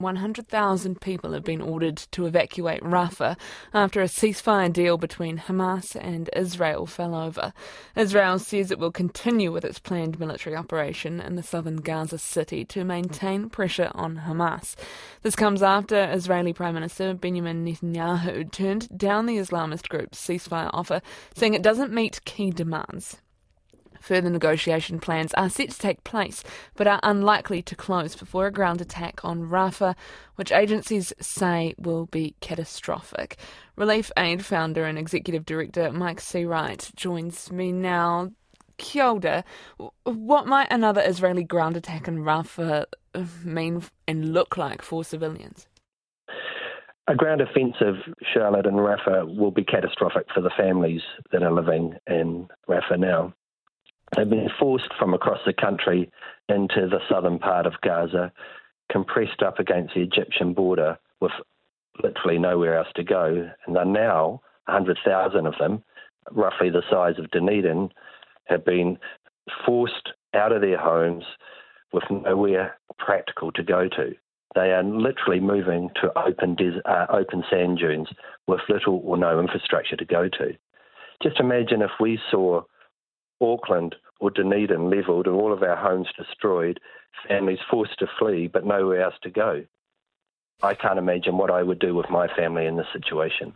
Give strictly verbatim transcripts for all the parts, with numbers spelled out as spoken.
one hundred thousand people have been ordered to evacuate Rafah after a ceasefire deal between Hamas and Israel fell over. Israel says it will continue with its planned military operation in the southern Gaza city to maintain pressure on Hamas. This comes after Israeli Prime Minister Benjamin Netanyahu turned down the Islamist group's ceasefire offer, saying it doesn't meet key demands. Further negotiation plans are set to take place, but are unlikely to close before a ground attack on Rafah, which agencies say will be catastrophic. Relief Aid founder and executive director Mike Seawright joins me now. Kia ora. What might another Israeli ground attack in Rafah mean and look like for civilians? A ground offensive, Charlotte, in Rafah will be catastrophic for the families that are living in Rafah now. They've been forced from across the country into the southern part of Gaza, compressed up against the Egyptian border with literally nowhere else to go. And they're now, one hundred thousand of them, roughly the size of Dunedin, have been forced out of their homes with nowhere practical to go to. They are literally moving to open, des- uh, open sand dunes with little or no infrastructure to go to. Just imagine if we saw Auckland or Dunedin levelled and all of our homes destroyed, families forced to flee but nowhere else to go. I can't imagine what I would do with my family in this situation.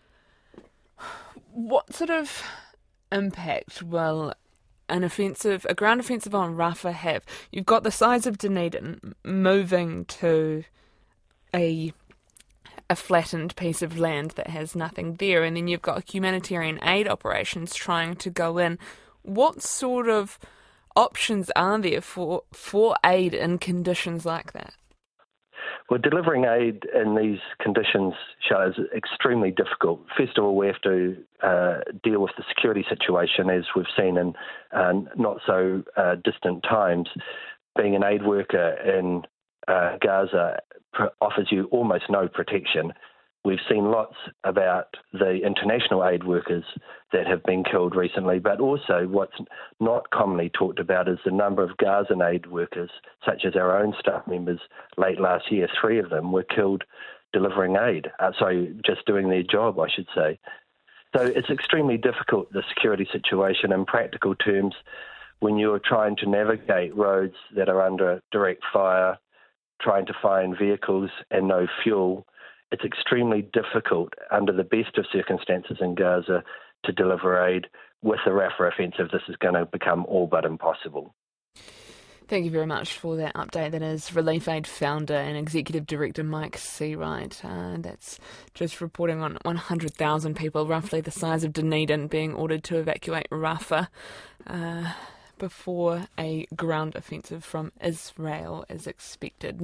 What sort of impact will an offensive, a ground offensive on Rafah have? You've got the size of Dunedin moving to a a flattened piece of land that has nothing there, and then you've got humanitarian aid operations trying to go in. What sort of options are there for for aid in conditions like that? Well, delivering aid in these conditions, Charlotte, is extremely difficult. First of all, we have to uh, deal with the security situation, as we've seen in uh, not so uh, distant times. Being an aid worker in uh, Gaza pr- offers you almost no protection. We've seen lots about the international aid workers that have been killed recently, but also what's not commonly talked about is the number of Gazan aid workers, such as our own staff members. Late last year, three of them were killed delivering aid. Uh, sorry, just doing their job, I should say. So it's extremely difficult, the security situation in practical terms, when you're trying to navigate roads that are under direct fire, trying to find vehicles and no fuel. It's extremely difficult under the best of circumstances in Gaza to deliver aid. With the Rafah offensive, this is going to become all but impossible. Thank you very much for that update. That is Relief Aid founder and executive director Mike Seawright. Uh, that's just reporting on one hundred thousand people, roughly the size of Dunedin, being ordered to evacuate Rafah uh, before a ground offensive from Israel is expected.